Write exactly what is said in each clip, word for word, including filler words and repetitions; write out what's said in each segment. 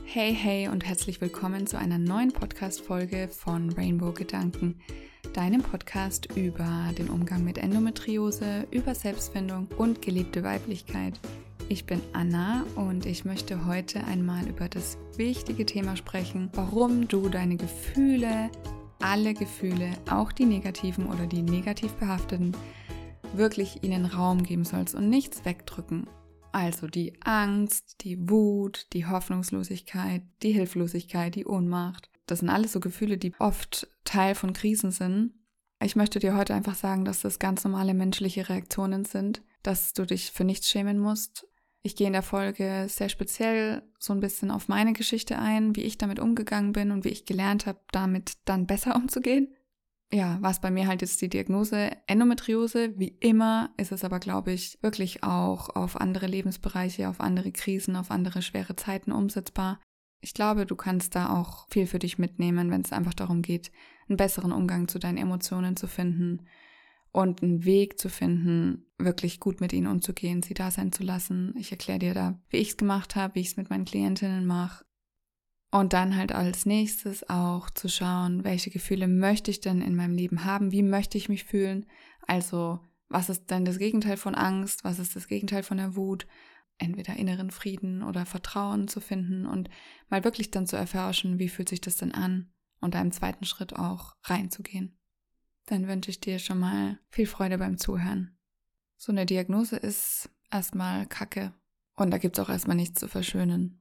Hey, hey und herzlich willkommen zu einer neuen Podcast-Folge von Rainbow Gedanken, deinem Podcast über den Umgang mit Endometriose, über Selbstfindung und gelebte Weiblichkeit. Ich bin Anna und ich möchte heute einmal über das wichtige Thema sprechen, warum du deine Gefühle, alle Gefühle, auch die negativen oder die negativ behafteten, wirklich ihnen Raum geben sollst und nichts wegdrücken. Also die Angst, die Wut, die Hoffnungslosigkeit, die Hilflosigkeit, die Ohnmacht. Das sind alles so Gefühle, die oft Teil von Krisen sind. Ich möchte dir heute einfach sagen, dass das ganz normale menschliche Reaktionen sind, dass du dich für nichts schämen musst. Ich gehe in der Folge sehr speziell so ein bisschen auf meine Geschichte ein, wie ich damit umgegangen bin und wie ich gelernt habe, damit dann besser umzugehen. Ja, was bei mir halt jetzt die Diagnose Endometriose. Wie immer ist es aber, glaube ich, wirklich auch auf andere Lebensbereiche, auf andere Krisen, auf andere schwere Zeiten umsetzbar. Ich glaube, du kannst da auch viel für dich mitnehmen, wenn es einfach darum geht, einen besseren Umgang zu deinen Emotionen zu finden und einen Weg zu finden, wirklich gut mit ihnen umzugehen, sie da sein zu lassen. Ich erkläre dir da, wie ich es gemacht habe, wie ich es mit meinen Klientinnen mache. Und dann halt als nächstes auch zu schauen, welche Gefühle möchte ich denn in meinem Leben haben, wie möchte ich mich fühlen, also was ist denn das Gegenteil von Angst, was ist das Gegenteil von der Wut, entweder inneren Frieden oder Vertrauen zu finden und mal wirklich dann zu erforschen, wie fühlt sich das denn an und da im zweiten Schritt auch reinzugehen. Dann wünsche ich dir schon mal viel Freude beim Zuhören. So eine Diagnose ist erstmal Kacke und da gibt es auch erstmal nichts zu verschönen.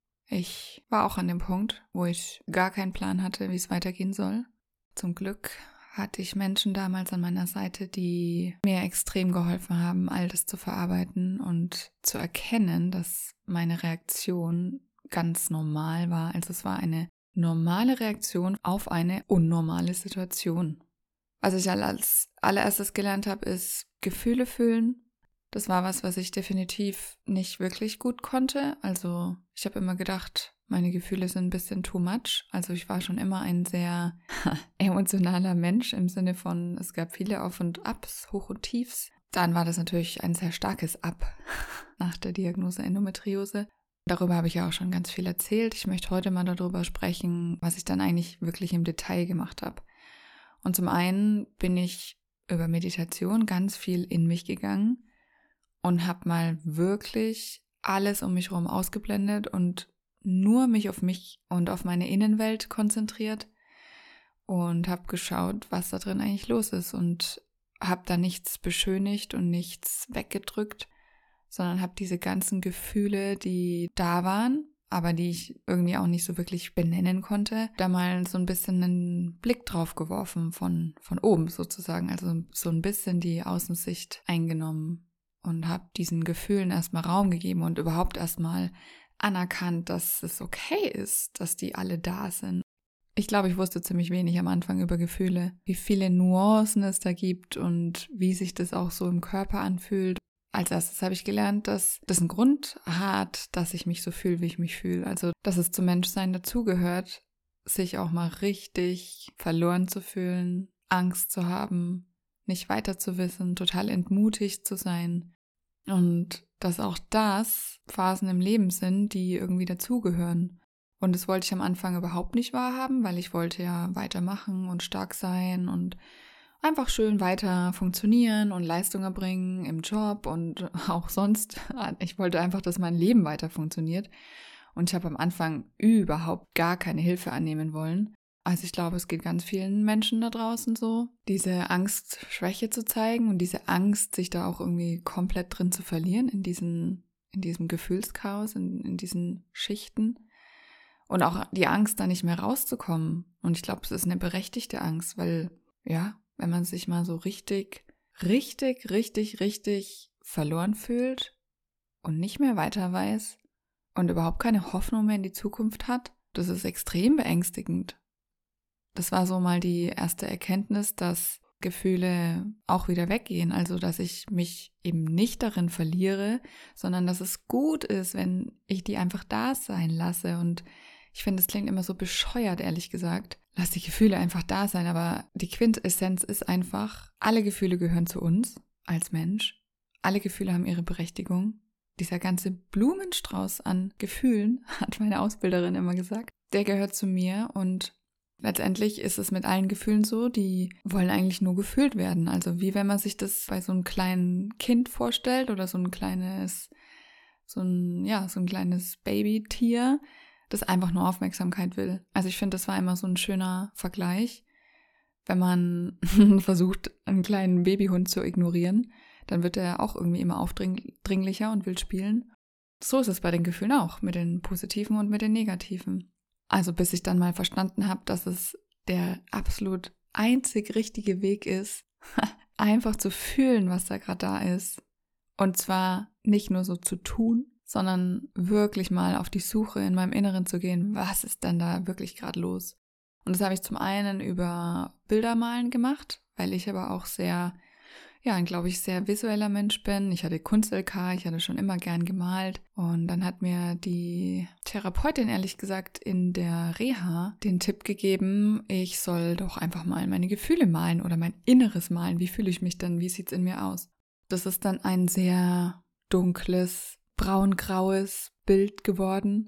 Ich war auch an dem Punkt, wo ich gar keinen Plan hatte, wie es weitergehen soll. Zum Glück hatte ich Menschen damals an meiner Seite, die mir extrem geholfen haben, all das zu verarbeiten und zu erkennen, dass meine Reaktion ganz normal war. Also es war eine normale Reaktion auf eine unnormale Situation. Was ich als allererstes gelernt habe, ist Gefühle fühlen. Das war was, was ich definitiv nicht wirklich gut konnte. Also ich habe immer gedacht, meine Gefühle sind ein bisschen too much. Also ich war schon immer ein sehr emotionaler Mensch im Sinne von, es gab viele Auf und Abs, Hoch und Tiefs. Dann war das natürlich ein sehr starkes Up nach der Diagnose Endometriose. Darüber habe ich ja auch schon ganz viel erzählt. Ich möchte heute mal darüber sprechen, was ich dann eigentlich wirklich im Detail gemacht habe. Und zum einen bin ich über Meditation ganz viel in mich gegangen und habe mal wirklich alles um mich herum ausgeblendet und nur mich auf mich und auf meine Innenwelt konzentriert und habe geschaut, was da drin eigentlich los ist und habe da nichts beschönigt und nichts weggedrückt, sondern habe diese ganzen Gefühle, die da waren, aber die ich irgendwie auch nicht so wirklich benennen konnte, da mal so ein bisschen einen Blick drauf geworfen von, von oben sozusagen, also so ein bisschen die Außensicht eingenommen. Und habe diesen Gefühlen erstmal Raum gegeben und überhaupt erstmal anerkannt, dass es okay ist, dass die alle da sind. Ich glaube, ich wusste ziemlich wenig am Anfang über Gefühle, wie viele Nuancen es da gibt und wie sich das auch so im Körper anfühlt. Als erstes habe ich gelernt, dass das einen Grund hat, dass ich mich so fühle, wie ich mich fühle. Also, dass es zum Menschsein dazugehört, sich auch mal richtig verloren zu fühlen, Angst zu haben, nicht weiter zu wissen, total entmutigt zu sein. Und dass auch das Phasen im Leben sind, die irgendwie dazugehören. Und das wollte ich am Anfang überhaupt nicht wahrhaben, weil ich wollte ja weitermachen und stark sein und einfach schön weiter funktionieren und Leistung erbringen im Job und auch sonst. Ich wollte einfach, dass mein Leben weiter funktioniert. Und ich habe am Anfang überhaupt gar keine Hilfe annehmen wollen. Also ich glaube, es geht ganz vielen Menschen da draußen so, diese Angst, Schwäche zu zeigen und diese Angst, sich da auch irgendwie komplett drin zu verlieren in diesen, in diesem Gefühlschaos, in, in diesen Schichten und auch die Angst, da nicht mehr rauszukommen. Und ich glaube, es ist eine berechtigte Angst, weil ja, wenn man sich mal so richtig, richtig, richtig, richtig verloren fühlt und nicht mehr weiter weiß und überhaupt keine Hoffnung mehr in die Zukunft hat, das ist extrem beängstigend. Das war so mal die erste Erkenntnis, dass Gefühle auch wieder weggehen. Also, dass ich mich eben nicht darin verliere, sondern dass es gut ist, wenn ich die einfach da sein lasse. Und ich finde, es klingt immer so bescheuert, ehrlich gesagt. Lass die Gefühle einfach da sein. Aber die Quintessenz ist einfach, alle Gefühle gehören zu uns als Mensch. Alle Gefühle haben ihre Berechtigung. dieser ganze Blumenstrauß an Gefühlen, hat meine Ausbilderin immer gesagt, der gehört zu mir und letztendlich ist es mit allen Gefühlen so, die wollen eigentlich nur gefühlt werden. Also wie wenn man sich das bei so einem kleinen Kind vorstellt oder so ein kleines, so ein, ja, so ein kleines Babytier, das einfach nur Aufmerksamkeit will. Also ich finde, das war immer so ein schöner Vergleich. Wenn man versucht, einen kleinen Babyhund zu ignorieren, dann wird er auch irgendwie immer aufdringlicher und will spielen. So ist es bei den Gefühlen auch, mit den positiven und mit den negativen. Also bis ich dann mal verstanden habe, dass es der absolut einzig richtige Weg ist, einfach zu fühlen, was da gerade da ist. Und zwar nicht nur so zu tun, sondern wirklich mal auf die Suche in meinem Inneren zu gehen, was ist denn da wirklich gerade los? Und das habe ich zum einen über Bildermalen gemacht, weil ich aber auch sehr, ja, ein, glaube ich, sehr visueller Mensch bin. Ich hatte Kunst-L K, ich hatte schon immer gern gemalt. Und dann hat mir die Therapeutin, ehrlich gesagt, in der Reha den Tipp gegeben, ich soll doch einfach mal meine Gefühle malen oder mein Inneres malen. Wie fühle ich mich denn? Wie sieht's in mir aus? Das ist dann ein sehr dunkles, braungraues Bild geworden.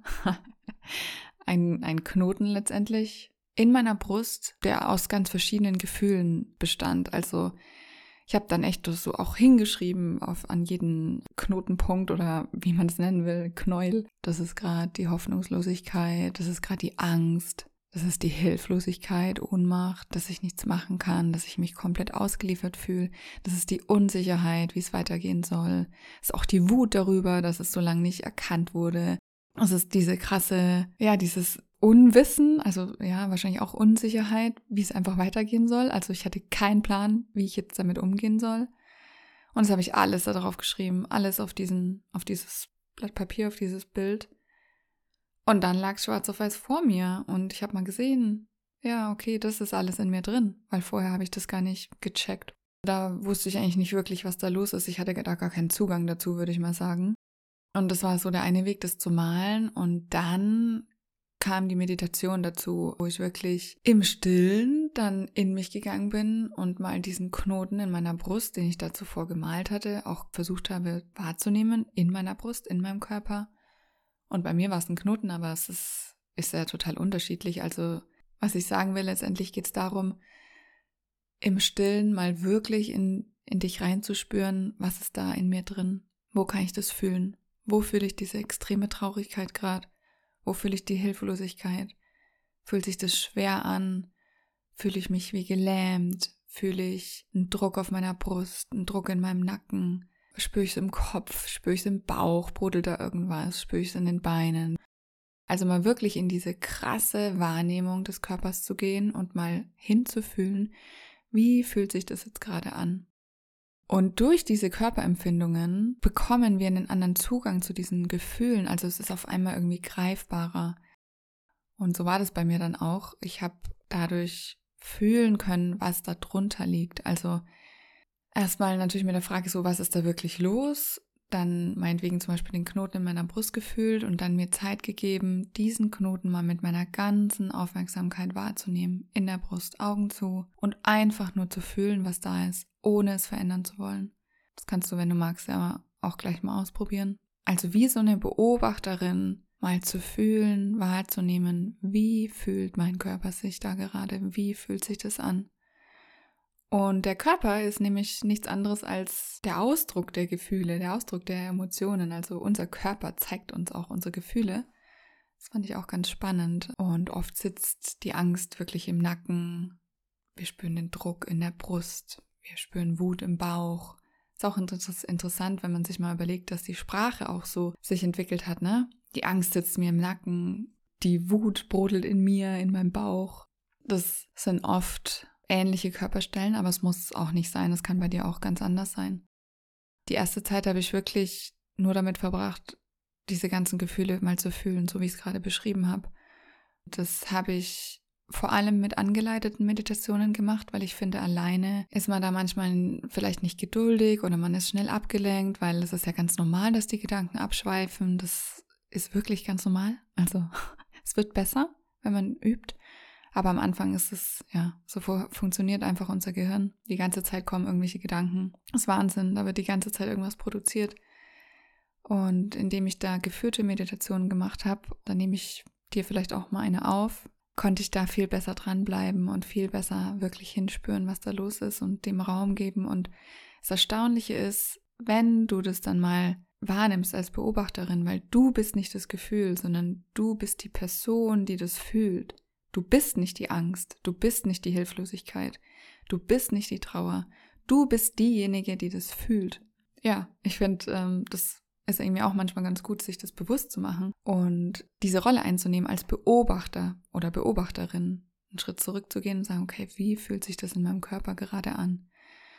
ein, ein Knoten letztendlich in meiner Brust, der aus ganz verschiedenen Gefühlen bestand. Also ich habe dann echt so auch hingeschrieben auf an jeden Knotenpunkt oder wie man es nennen will, Knäuel. Das ist gerade die Hoffnungslosigkeit, das ist gerade die Angst, das ist die Hilflosigkeit, Ohnmacht, dass ich nichts machen kann, dass ich mich komplett ausgeliefert fühle. Das ist die Unsicherheit, wie es weitergehen soll. Das ist auch die Wut darüber, dass es so lange nicht erkannt wurde. Es ist diese krasse, ja, dieses Unwissen, also ja, wahrscheinlich auch Unsicherheit, wie es einfach weitergehen soll. Also ich hatte keinen Plan, wie ich jetzt damit umgehen soll. Und das habe ich alles da drauf geschrieben, alles auf diesen, auf dieses Blatt Papier, auf dieses Bild. Und dann lag es schwarz auf weiß vor mir und ich habe mal gesehen, ja, okay, das ist alles in mir drin, weil vorher habe ich das gar nicht gecheckt. Da wusste ich eigentlich nicht wirklich, was da los ist. Ich hatte da gar keinen Zugang dazu, würde ich mal sagen. Und das war so der eine Weg, das zu malen. Und dann kam die Meditation dazu, wo ich wirklich im Stillen dann in mich gegangen bin und mal diesen Knoten in meiner Brust, den ich da zuvor gemalt hatte, auch versucht habe wahrzunehmen, in meiner Brust, in meinem Körper. Und bei mir war es ein Knoten, aber es ist, ist ja total unterschiedlich. Also was ich sagen will, letztendlich geht es darum, im Stillen mal wirklich in, in dich reinzuspüren, was ist da in mir drin? Wo kann ich das fühlen? Wo fühle ich diese extreme Traurigkeit gerade? Wo fühle ich die Hilflosigkeit? Fühlt sich das schwer an? Fühle ich mich wie gelähmt? Fühle ich einen Druck auf meiner Brust, einen Druck in meinem Nacken? Spüre ich es im Kopf? Spüre ich es im Bauch? Brodelt da irgendwas? Spüre ich es in den Beinen? Also mal wirklich in diese krasse Wahrnehmung des Körpers zu gehen und mal hinzufühlen, wie fühlt sich das jetzt gerade an? Und durch diese Körperempfindungen bekommen wir einen anderen Zugang zu diesen Gefühlen. Also es ist auf einmal irgendwie greifbarer. Und so war das bei mir dann auch. Ich habe dadurch fühlen können, was da drunter liegt. Also erstmal natürlich mit der Frage so, was ist da wirklich los? Dann meinetwegen zum Beispiel den Knoten in meiner Brust gefühlt und dann mir Zeit gegeben, diesen Knoten mal mit meiner ganzen Aufmerksamkeit wahrzunehmen. In der Brust, Augen zu und einfach nur zu fühlen, was da ist, ohne es verändern zu wollen. Das kannst du, wenn du magst, ja auch gleich mal ausprobieren. Also wie so eine Beobachterin mal zu fühlen, wahrzunehmen, wie fühlt mein Körper sich da gerade, wie fühlt sich das an? Und der Körper ist nämlich nichts anderes als der Ausdruck der Gefühle, der Ausdruck der Emotionen. Also unser Körper zeigt uns auch unsere Gefühle. Das fand ich auch ganz spannend. Und oft sitzt die Angst wirklich im Nacken. Wir spüren den Druck in der Brust. Wir spüren Wut im Bauch. Ist auch interessant, wenn man sich mal überlegt, dass die Sprache auch so sich entwickelt hat, ne? Die Angst sitzt mir im Nacken. Die Wut brodelt in mir, in meinem Bauch. Das sind oft ähnliche Körperstellen, aber es muss auch nicht sein. Es kann bei dir auch ganz anders sein. Die erste Zeit habe ich wirklich nur damit verbracht, diese ganzen Gefühle mal zu fühlen, so wie ich es gerade beschrieben habe. Das habe ich vor allem mit angeleiteten Meditationen gemacht, weil ich finde, alleine ist man da manchmal vielleicht nicht geduldig oder man ist schnell abgelenkt, weil es ist ja ganz normal, dass die Gedanken abschweifen. Das ist wirklich ganz normal. Also es wird besser, wenn man übt. Aber am Anfang ist es, ja, so funktioniert einfach unser Gehirn. Die ganze Zeit kommen irgendwelche Gedanken. Das ist Wahnsinn, da wird die ganze Zeit irgendwas produziert. Und indem ich da geführte Meditationen gemacht habe, dann nehme ich dir vielleicht auch mal eine auf, konnte ich da viel besser dranbleiben und viel besser wirklich hinspüren, was da los ist und dem Raum geben. Und das Erstaunliche ist, wenn du das dann mal wahrnimmst als Beobachterin, weil du bist nicht das Gefühl, sondern du bist die Person, die das fühlt. Du bist nicht die Angst, du bist nicht die Hilflosigkeit, du bist nicht die Trauer, du bist diejenige, die das fühlt. Ja, ich finde, ähm, das ist irgendwie auch manchmal ganz gut, sich das bewusst zu machen und diese Rolle einzunehmen als Beobachter oder Beobachterin, einen Schritt zurückzugehen und sagen, okay, wie fühlt sich das in meinem Körper gerade an?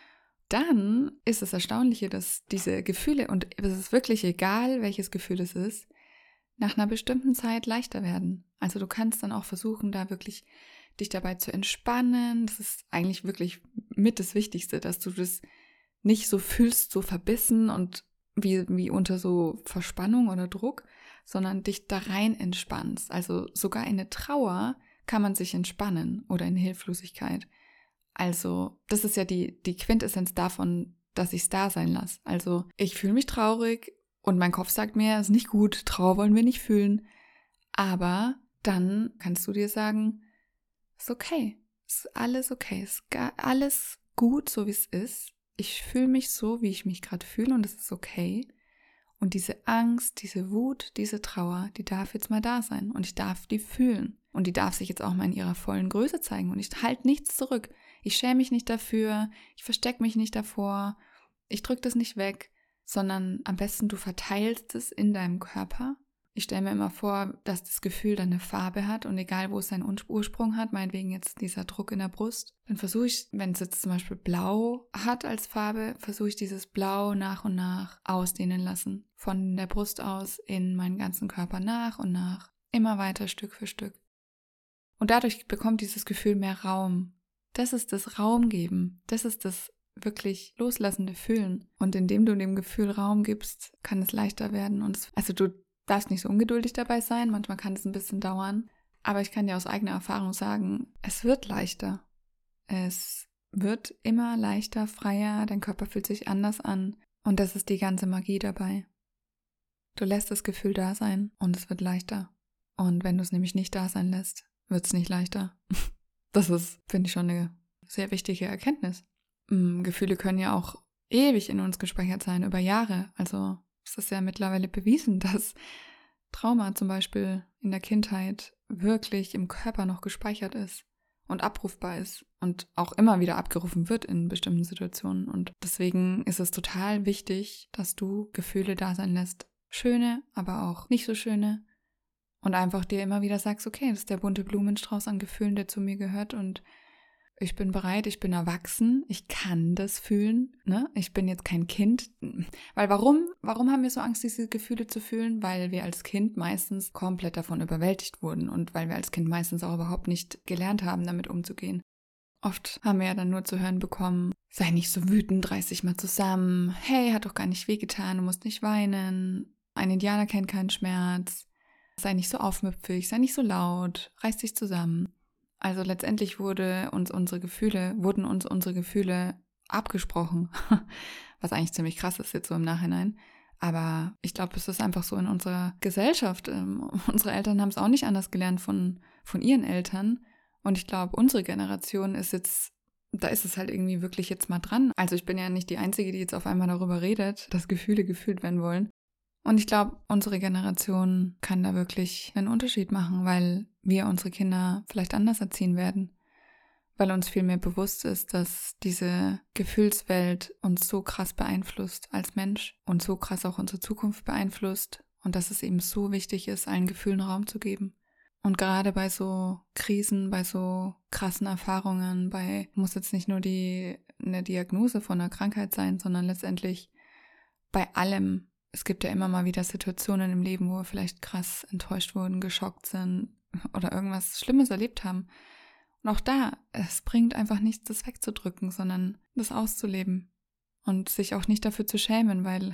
Dann ist das Erstaunliche, dass diese Gefühle, und es ist wirklich egal, welches Gefühl es ist, nach einer bestimmten Zeit leichter werden. Also du kannst dann auch versuchen, da wirklich dich dabei zu entspannen. Das ist eigentlich wirklich mit das Wichtigste, dass du das nicht so fühlst, so verbissen und wie, wie unter so Verspannung oder Druck, sondern dich da rein entspannst. Also sogar in der Trauer kann man sich entspannen oder in Hilflosigkeit. Also das ist ja die, die Quintessenz davon, dass ich es da sein lasse. Also ich fühle mich traurig und mein Kopf sagt mir, es ist nicht gut, Trauer wollen wir nicht fühlen. Aber dann kannst du dir sagen, ist okay, ist alles okay, ist alles gut, so wie es ist. Ich fühle mich so, wie ich mich gerade fühle und es ist okay. Und diese Angst, diese Wut, diese Trauer, die darf jetzt mal da sein und ich darf die fühlen. Und die darf sich jetzt auch mal in ihrer vollen Größe zeigen und ich halte nichts zurück. Ich schäme mich nicht dafür, ich verstecke mich nicht davor, ich drücke das nicht weg, sondern am besten du verteilst es in deinem Körper. Ich stelle mir immer vor, dass das Gefühl dann eine Farbe hat und egal, wo es seinen Ursprung hat, meinetwegen jetzt dieser Druck in der Brust, dann versuche ich, wenn es jetzt zum Beispiel Blau hat als Farbe, versuche ich dieses Blau nach und nach ausdehnen lassen. Von der Brust aus in meinen ganzen Körper nach und nach, immer weiter Stück für Stück. Und dadurch bekommt dieses Gefühl mehr Raum. Das ist das Raumgeben, das ist das wirklich loslassende Fühlen. Und indem du dem Gefühl Raum gibst, kann es leichter werden. Und es, also du darfst nicht so ungeduldig dabei sein, manchmal kann es ein bisschen dauern, aber ich kann dir aus eigener Erfahrung sagen, es wird leichter. Es wird immer leichter, freier, dein Körper fühlt sich anders an und das ist die ganze Magie dabei. Du lässt das Gefühl da sein und es wird leichter. Und wenn du es nämlich nicht da sein lässt, wird es nicht leichter. Das ist, finde ich, schon eine sehr wichtige Erkenntnis. Gefühle können ja auch ewig in uns gespeichert sein, über Jahre, also es ist ja mittlerweile bewiesen, dass Trauma zum Beispiel in der Kindheit wirklich im Körper noch gespeichert ist und abrufbar ist und auch immer wieder abgerufen wird in bestimmten Situationen. Und deswegen ist es total wichtig, dass du Gefühle da sein lässt. Schöne, aber auch nicht so schöne. Und einfach dir immer wieder sagst, okay, das ist der bunte Blumenstrauß an Gefühlen, der zu mir gehört und ich bin bereit, ich bin erwachsen, ich kann das fühlen, ne? Ich bin jetzt kein Kind. Weil warum? Warum haben wir so Angst, diese Gefühle zu fühlen? Weil wir als Kind meistens komplett davon überwältigt wurden und weil wir als Kind meistens auch überhaupt nicht gelernt haben, damit umzugehen. Oft haben wir ja dann nur zu hören bekommen, sei nicht so wütend, reiß dich mal zusammen, hey, hat doch gar nicht wehgetan, du musst nicht weinen, ein Indianer kennt keinen Schmerz, sei nicht so aufmüpfig, sei nicht so laut, reiß dich zusammen. Also letztendlich wurde uns unsere Gefühle, wurden uns unsere Gefühle abgesprochen, was eigentlich ziemlich krass ist jetzt so im Nachhinein. Aber ich glaube, es ist einfach so in unserer Gesellschaft. Ähm, unsere Eltern haben es auch nicht anders gelernt von, von ihren Eltern. Und ich glaube, unsere Generation ist jetzt, da ist es halt irgendwie wirklich jetzt mal dran. Also ich bin ja nicht die Einzige, die jetzt auf einmal darüber redet, dass Gefühle gefühlt werden wollen. Und ich glaube, unsere Generation kann da wirklich einen Unterschied machen, weil wir unsere Kinder vielleicht anders erziehen werden. Weil uns viel mehr bewusst ist, dass diese Gefühlswelt uns so krass beeinflusst als Mensch und so krass auch unsere Zukunft beeinflusst und dass es eben so wichtig ist, allen Gefühlen Raum zu geben. Und gerade bei so Krisen, bei so krassen Erfahrungen, bei muss jetzt nicht nur die eine Diagnose von einer Krankheit sein, sondern letztendlich bei allem. Es gibt ja immer mal wieder Situationen im Leben, wo wir vielleicht krass enttäuscht wurden, geschockt sind oder irgendwas Schlimmes erlebt haben. Und auch da, es bringt einfach nichts, das wegzudrücken, sondern das auszuleben und sich auch nicht dafür zu schämen, weil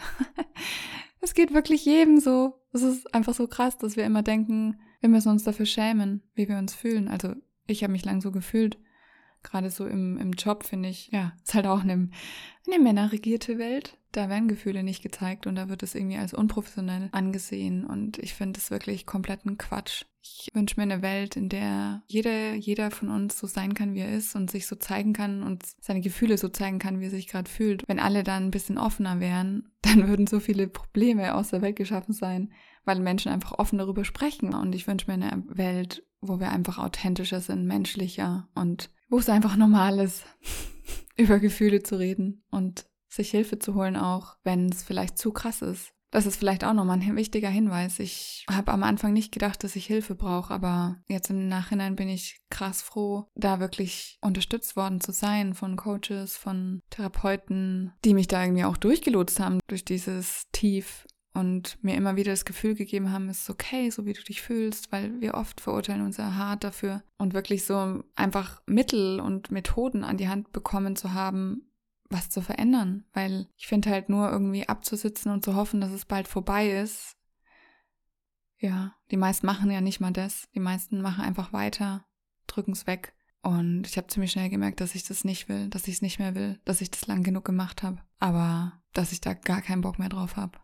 es geht wirklich jedem so. Es ist einfach so krass, dass wir immer denken, wir müssen uns dafür schämen, wie wir uns fühlen. Also ich habe mich lang so gefühlt, Gerade so im, im Job finde ich, ja, ist halt auch eine, eine männerregierte Welt. Da werden Gefühle nicht gezeigt und da wird es irgendwie als unprofessionell angesehen. Und ich finde es wirklich kompletten Quatsch. Ich wünsche mir eine Welt, in der jeder, jeder von uns so sein kann, wie er ist und sich so zeigen kann und seine Gefühle so zeigen kann, wie er sich gerade fühlt. Wenn alle dann ein bisschen offener wären, dann würden so viele Probleme aus der Welt geschaffen sein, weil Menschen einfach offen darüber sprechen. Und ich wünsche mir eine Welt, wo wir einfach authentischer sind, menschlicher und wo es einfach normal ist, über Gefühle zu reden und sich Hilfe zu holen, auch wenn es vielleicht zu krass ist. Das ist vielleicht auch nochmal ein wichtiger Hinweis. Ich habe am Anfang nicht gedacht, dass ich Hilfe brauche, aber jetzt im Nachhinein bin ich krass froh, da wirklich unterstützt worden zu sein von Coaches, von Therapeuten, die mich da irgendwie auch durchgelotst haben durch dieses Tief und mir immer wieder das Gefühl gegeben haben, es ist okay, so wie du dich fühlst, weil wir oft verurteilen uns ja hart dafür und wirklich so einfach Mittel und Methoden an die Hand bekommen zu haben, was zu verändern, weil ich finde halt nur irgendwie abzusitzen und zu hoffen, dass es bald vorbei ist. Ja, die meisten machen ja nicht mal das. Die meisten machen einfach weiter, drücken es weg. Und ich habe ziemlich schnell gemerkt, dass ich das nicht will, dass ich es nicht mehr will, dass ich das lang genug gemacht habe, aber dass ich da gar keinen Bock mehr drauf habe.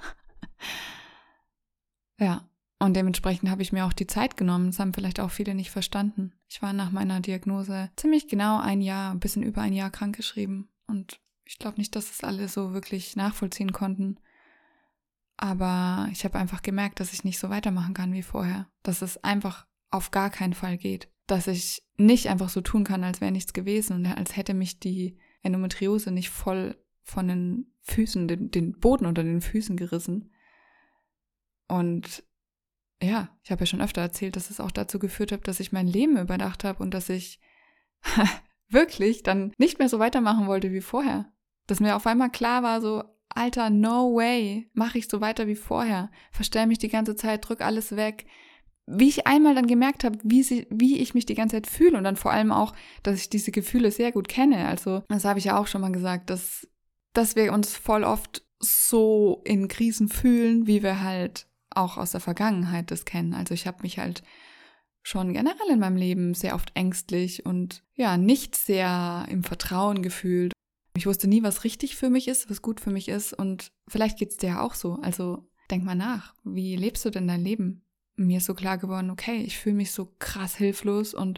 Ja, und dementsprechend habe ich mir auch die Zeit genommen. Das haben vielleicht auch viele nicht verstanden. Ich war nach meiner Diagnose ziemlich genau ein Jahr, ein bisschen über ein Jahr krankgeschrieben. Und ich glaube nicht, dass es alle so wirklich nachvollziehen konnten. Aber ich habe einfach gemerkt, dass ich nicht so weitermachen kann wie vorher. Dass es einfach auf gar keinen Fall geht. Dass ich nicht einfach so tun kann, als wäre nichts gewesen und als hätte mich die Endometriose nicht voll von den Füßen, den, den Boden unter den Füßen gerissen. Und ja, ich habe ja schon öfter erzählt, dass es auch dazu geführt hat, dass ich mein Leben überdacht habe und dass ich wirklich dann nicht mehr so weitermachen wollte wie vorher. Dass mir auf einmal klar war, so, Alter, no way, mache ich so weiter wie vorher. Verstell mich die ganze Zeit, drück alles weg. Wie ich einmal dann gemerkt habe, wie, sie, wie ich mich die ganze Zeit fühle und dann vor allem auch, dass ich diese Gefühle sehr gut kenne. Also, das habe ich ja auch schon mal gesagt, dass, dass wir uns voll oft so in Krisen fühlen, wie wir halt auch aus der Vergangenheit das kennen. Also ich habe mich halt schon generell in meinem Leben sehr oft ängstlich und ja, nicht sehr im Vertrauen gefühlt. Ich wusste nie, was richtig für mich ist, was gut für mich ist und vielleicht geht's dir ja auch so. Also denk mal nach, wie lebst du denn dein Leben? Mir ist so klar geworden, okay, ich fühle mich so krass hilflos und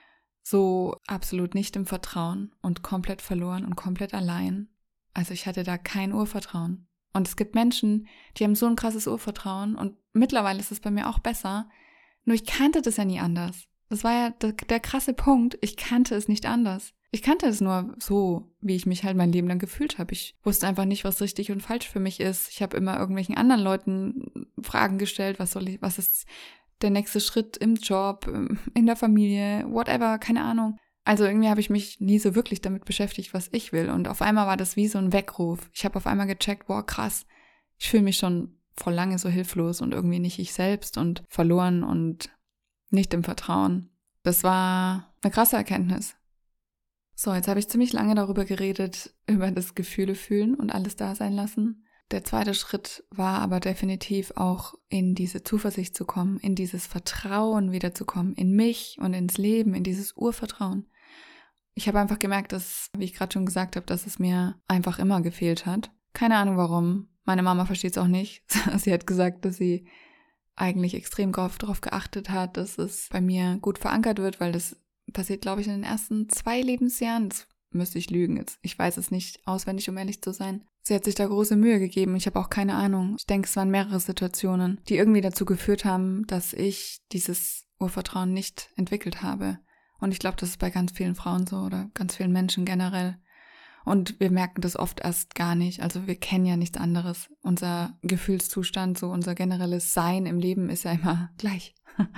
so absolut nicht im Vertrauen und komplett verloren und komplett allein. Also ich hatte da kein Urvertrauen. Und es gibt Menschen, die haben so ein krasses Urvertrauen und mittlerweile ist es bei mir auch besser. Nur ich kannte das ja nie anders. Das war ja der, der krasse Punkt. Ich kannte es nicht anders. Ich kannte es nur so, wie ich mich halt mein Leben lang gefühlt habe. Ich wusste einfach nicht, was richtig und falsch für mich ist. Ich habe immer irgendwelchen anderen Leuten Fragen gestellt. Was soll ich, was ist der nächste Schritt im Job, in der Familie, whatever, keine Ahnung. Also irgendwie habe ich mich nie so wirklich damit beschäftigt, was ich will. Und auf einmal war das wie so ein Weckruf. Ich habe auf einmal gecheckt, boah, krass, ich fühle mich schon vor lange so hilflos und irgendwie nicht ich selbst und verloren und nicht im Vertrauen. Das war eine krasse Erkenntnis. So, jetzt habe ich ziemlich lange darüber geredet, über das Gefühle fühlen und alles da sein lassen. Der zweite Schritt war aber definitiv auch in diese Zuversicht zu kommen, in dieses Vertrauen wiederzukommen, in mich und ins Leben, in dieses Urvertrauen. Ich habe einfach gemerkt, dass, wie ich gerade schon gesagt habe, dass es mir einfach immer gefehlt hat. Keine Ahnung warum. Meine Mama versteht es auch nicht. Sie hat gesagt, dass sie eigentlich extrem darauf geachtet hat, dass es bei mir gut verankert wird, weil das passiert, glaube ich, in den ersten zwei Lebensjahren. Das müsste ich lügen jetzt. Ich weiß es nicht auswendig, um ehrlich zu sein. Sie hat sich da große Mühe gegeben. Ich habe auch keine Ahnung. Ich denke, es waren mehrere Situationen, die irgendwie dazu geführt haben, dass ich dieses Urvertrauen nicht entwickelt habe. Und ich glaube, das ist bei ganz vielen Frauen so oder ganz vielen Menschen generell. Und wir merken das oft erst gar nicht. Also wir kennen ja nichts anderes. Unser Gefühlszustand, so unser generelles Sein im Leben ist ja immer gleich.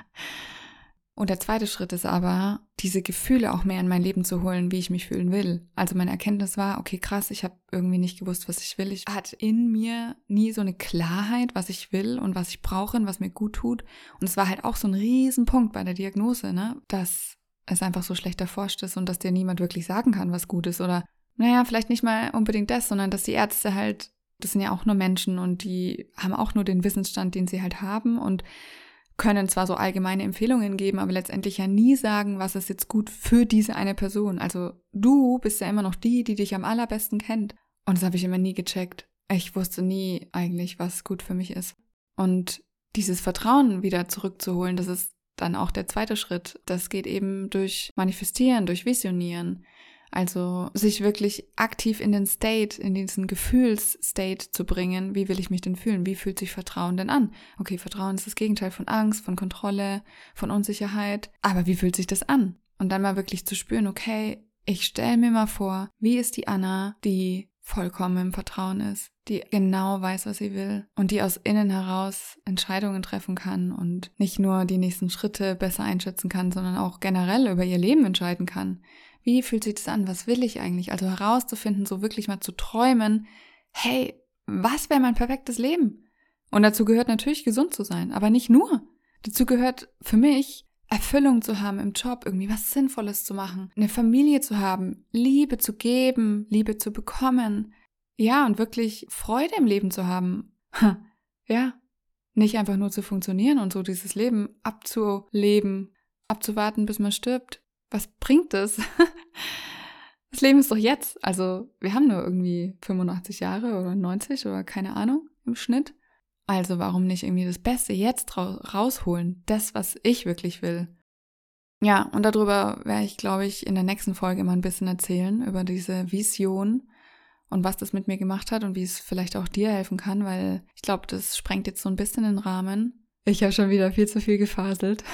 Und der zweite Schritt ist aber, diese Gefühle auch mehr in mein Leben zu holen, wie ich mich fühlen will. Also meine Erkenntnis war, okay, krass, ich habe irgendwie nicht gewusst, was ich will. Ich hatte in mir nie so eine Klarheit, was ich will und was ich brauche und was mir gut tut. Und es war halt auch so ein Riesenpunkt bei der Diagnose, ne, dass es einfach so schlecht erforscht ist und dass dir niemand wirklich sagen kann, was gut ist. Oder, naja, vielleicht nicht mal unbedingt das, sondern dass die Ärzte halt, das sind ja auch nur Menschen und die haben auch nur den Wissensstand, den sie halt haben und können zwar so allgemeine Empfehlungen geben, aber letztendlich ja nie sagen, was ist jetzt gut für diese eine Person. Also du bist ja immer noch die, die dich am allerbesten kennt. Und das habe ich immer nie gecheckt. Ich wusste nie eigentlich, was gut für mich ist. Und dieses Vertrauen wieder zurückzuholen, das ist dann auch der zweite Schritt. Das geht eben durch Manifestieren, durch Visionieren. Also sich wirklich aktiv in den State, in diesen Gefühlsstate zu bringen. Wie will ich mich denn fühlen? Wie fühlt sich Vertrauen denn an? Okay, Vertrauen ist das Gegenteil von Angst, von Kontrolle, von Unsicherheit. Aber wie fühlt sich das an? Und dann mal wirklich zu spüren, okay, ich stelle mir mal vor, wie ist die Anna, die vollkommen im Vertrauen ist, die genau weiß, was sie will und die aus innen heraus Entscheidungen treffen kann und nicht nur die nächsten Schritte besser einschätzen kann, sondern auch generell über ihr Leben entscheiden kann. Wie fühlt sich das an? Was will ich eigentlich? Also herauszufinden, so wirklich mal zu träumen, hey, was wäre mein perfektes Leben? Und dazu gehört natürlich gesund zu sein, aber nicht nur. Dazu gehört für mich Erfüllung zu haben im Job, irgendwie was Sinnvolles zu machen, eine Familie zu haben, Liebe zu geben, Liebe zu bekommen. Ja, und wirklich Freude im Leben zu haben. Ja, nicht einfach nur zu funktionieren und so dieses Leben abzuleben, abzuwarten, bis man stirbt. Was bringt das? Das Leben ist doch jetzt. Also wir haben nur irgendwie fünfundachtzig Jahre oder neunzig oder keine Ahnung im Schnitt. Also warum nicht irgendwie das Beste jetzt rausholen? Das, was ich wirklich will. Ja, und darüber werde ich, glaube ich, in der nächsten Folge mal ein bisschen erzählen, über diese Vision und was das mit mir gemacht hat und wie es vielleicht auch dir helfen kann, weil ich glaube, das sprengt jetzt so ein bisschen den Rahmen. Ich habe schon wieder viel zu viel gefaselt.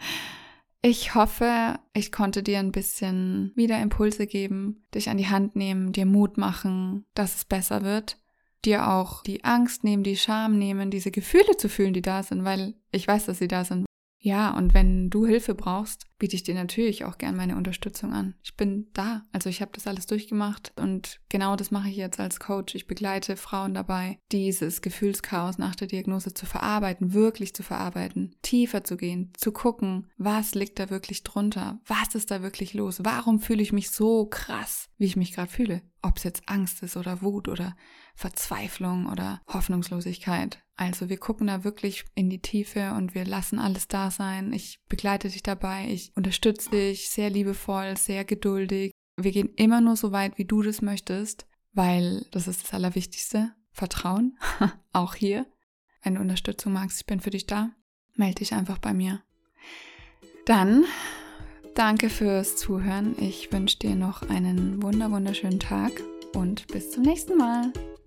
Ich hoffe, ich konnte dir ein bisschen wieder Impulse geben, dich an die Hand nehmen, dir Mut machen, dass es besser wird. Dir auch die Angst nehmen, die Scham nehmen, diese Gefühle zu fühlen, die da sind, weil ich weiß, dass sie da sind. Ja, und wenn du Hilfe brauchst, biete ich dir natürlich auch gern meine Unterstützung an. Ich bin da, also ich habe das alles durchgemacht und genau das mache ich jetzt als Coach. Ich begleite Frauen dabei, dieses Gefühlschaos nach der Diagnose zu verarbeiten, wirklich zu verarbeiten, tiefer zu gehen, zu gucken, was liegt da wirklich drunter, was ist da wirklich los, warum fühle ich mich so krass, wie ich mich gerade fühle. Ob es jetzt Angst ist oder Wut oder Verzweiflung oder Hoffnungslosigkeit. Also wir gucken da wirklich in die Tiefe und wir lassen alles da sein. Ich begleite dich dabei, ich unterstütze dich sehr liebevoll, sehr geduldig. Wir gehen immer nur so weit, wie du das möchtest, weil das ist das Allerwichtigste. Vertrauen, auch hier. Wenn du Unterstützung magst, ich bin für dich da. Melde dich einfach bei mir. Dann danke fürs Zuhören. Ich wünsche dir noch einen wunder wunderschönen Tag und bis zum nächsten Mal.